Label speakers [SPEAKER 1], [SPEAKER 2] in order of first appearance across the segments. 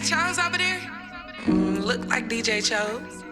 [SPEAKER 1] that Chose over there? Look like DJ Chose.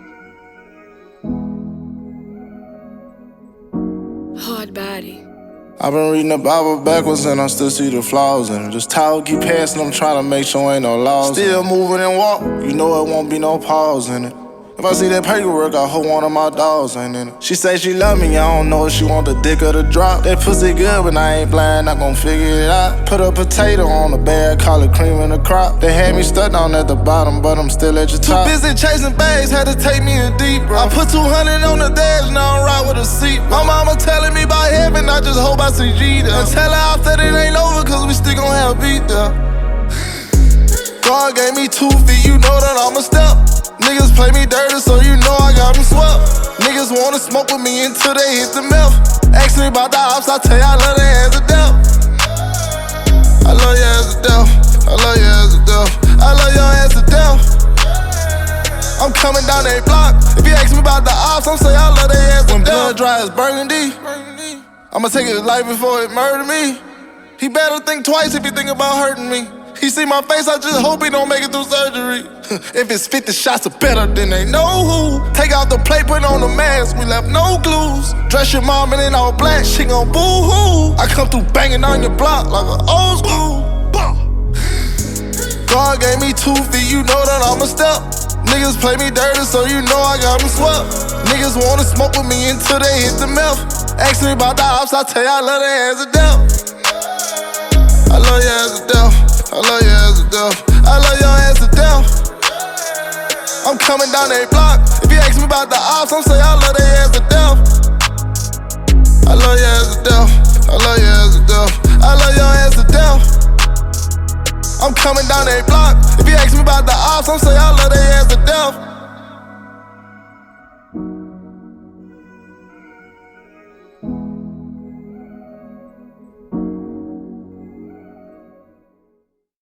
[SPEAKER 1] Hard body.
[SPEAKER 2] I've been reading the Bible backwards and I still see the flaws in it. This towel keep passing, I'm trying to make sure ain't no laws. Still moving and walk, you know it won't be no pause in it. If I see that paperwork, I hope one of my dogs ain't in it. She say she love me, I don't know if she want the dick or the drop. That pussy good, but I ain't blind, I gon' figure it out. Put a potato on the bag, call it cream in the crop. They had me stuck down at the bottom, but I'm still at your top. Too busy chasing bags, had to take me in deep, bro. I put 200 on the dash, now I'm right with a seat, bro. My mama telling me about heaven, I just hope I see G there. And tell her after it ain't over, cause we still gon' have beat there. God gave me 2 feet, you know that I'm a step. Niggas play me dirty, so you know I got them swept. Niggas wanna smoke with me until they hit the meth. Ask me about the ops, I tell you I love their hands to death. I love your ass to death. I love your ass to death. I love your ass to death. I'm coming down that block. If you ask me about the ops, I'm say I love their ass to death. When blood dry as burgundy, I'ma take his life before it murder me. He better think twice if he think about hurting me. He see my face, I just hope he don't make it through surgery. If it's 50 shots or better, then they know who. Take out the plate, put on the mask, we left no clues. Dress your mom in all black, she gon' boo-hoo. I come through banging on your block like an old school. God gave me 2 feet, you know that I'm a step. Niggas play me dirty, so you know I got them swept. Niggas wanna smoke with me until they hit the meth. Ask me about the ops, I tell you I love their hands to death. I love your ass to death. I love your ass to death. I love your ass to death. I'm coming down that block. If you ask me about the ops, I'm say I love their ass to death. I love your ass to death. I love your ass to death. I love your ass to death. I'm coming down that block. If you ask me about the ops, I'm say I love their ass to death.